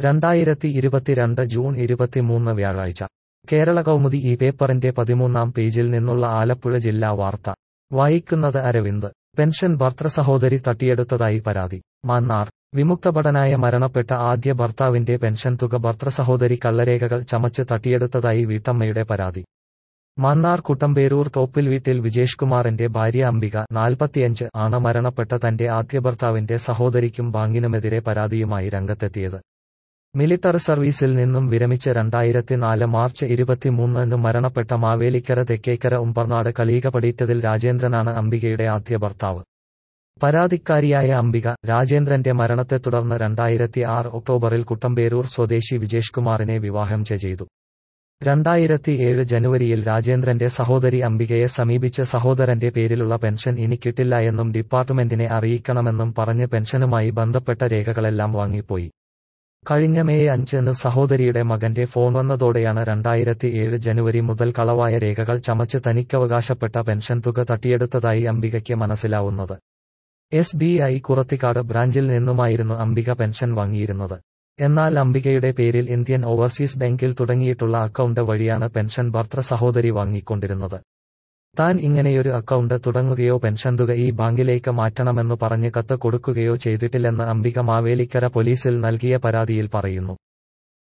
2022 June 23 വ്യാഴാഴ്ച കേരള കൗമുദി ഈ പേപ്പറിന്റെ 13-ാം പേജിൽ നിന്നുള്ള ആലപ്പുഴ ജില്ലാ വാർത്ത വായിക്കുന്നത് അരവിന്ദ്. പെൻഷൻ ഭർതൃസഹോദരി തട്ടിയെടുത്തതായി പരാതി. മാന്നാർ. വിമുക്തഭടനായ മരണപ്പെട്ട ആദ്യ ഭർത്താവിന്റെ പെൻഷൻ തുക ഭർതൃസഹോദരി കള്ളരേഖകൾ ചമച്ച് തട്ടിയെടുത്തതായി വീട്ടമ്മയുടെ പരാതി. മാന്നാർ കുട്ടമ്പേരൂർ തോപ്പിൽ വീട്ടിൽ വിജേഷ് കുമാറിന്റെ ഭാര്യ അംബിക 45 ആണ് മരണപ്പെട്ട തന്റെ ആദ്യ ഭർത്താവിന്റെ സഹോദരിക്കും ബാങ്കിനുമെതിരെ പരാതിയുമായി രംഗത്തെത്തിയത്. മിലിട്ടറി സർവീസിൽ നിന്നും വിരമിച്ച് 2004 മാർച്ച് 23 മരണപ്പെട്ട മാവേലിക്കര തെക്കേക്കര ഉമ്പർനാട് കളീകപടിറ്റതിൽ രാജേന്ദ്രനാണ് അംബികയുടെ ആദ്യ ഭർത്താവ്. പരാതിക്കാരിയായ അംബിക, രാജേന്ദ്രന്റെ മരണത്തെ തുടർന്ന് 2006 ഒക്ടോബറിൽ കുട്ടമ്പേരൂർ സ്വദേശി വിജേഷ് കുമാറിനെ വിവാഹം ചെയ്തു. 2007 ജനുവരിയിൽ രാജേന്ദ്രന്റെ സഹോദരി അംബികയെ സമീപിച്ച് സഹോദരന്റെ പേരിലുള്ള പെൻഷൻ ഇനി കിട്ടില്ല എന്നും ഡിപ്പാർട്ട്മെന്റിനെ അറിയിക്കണമെന്നും പറഞ്ഞ് പെൻഷനുമായി ബന്ധപ്പെട്ട രേഖകളെല്ലാം വാങ്ങിപ്പോയി. കഴിഞ്ഞ മെയ് 5 സഹോദരിയുടെ മകന്റെ ഫോൺ വന്നതോടെയാണ് 2007 ജനുവരി മുതൽ കളവായ രേഖകൾ ചമച്ച് തനിക്കവകാശപ്പെട്ട പെൻഷൻ തുക തട്ടിയെടുത്തതായി അംബികയ്ക്ക് മനസ്സിലാവുന്നത്. SBI കുറത്തിക്കാട് ബ്രാഞ്ചിൽ നിന്നുമായിരുന്നു അംബിക പെൻഷൻ വാങ്ങിയിരുന്നത്. എന്നാൽ അംബികയുടെ പേരിൽ ഇന്ത്യൻ ഓവർസീസ് ബാങ്കിൽ തുടങ്ങിയിട്ടുള്ള അക്കൗണ്ട് വഴിയാണ് പെൻഷൻ ഭർതൃസഹോദരി വാങ്ങിക്കൊണ്ടിരുന്നത്. താൻ ഇങ്ങനെയൊരു അക്കൗണ്ട് തുടങ്ങുകയോ പെൻഷൻ തുക ഈ ബാങ്കിലേക്ക് മാറ്റണമെന്നു പറഞ്ഞ് കത്ത് കൊടുക്കുകയോ ചെയ്തിട്ടില്ലെന്ന് അംബിക മാവേലിക്കര പോലീസിൽ നൽകിയ പരാതിയിൽ പറയുന്നു.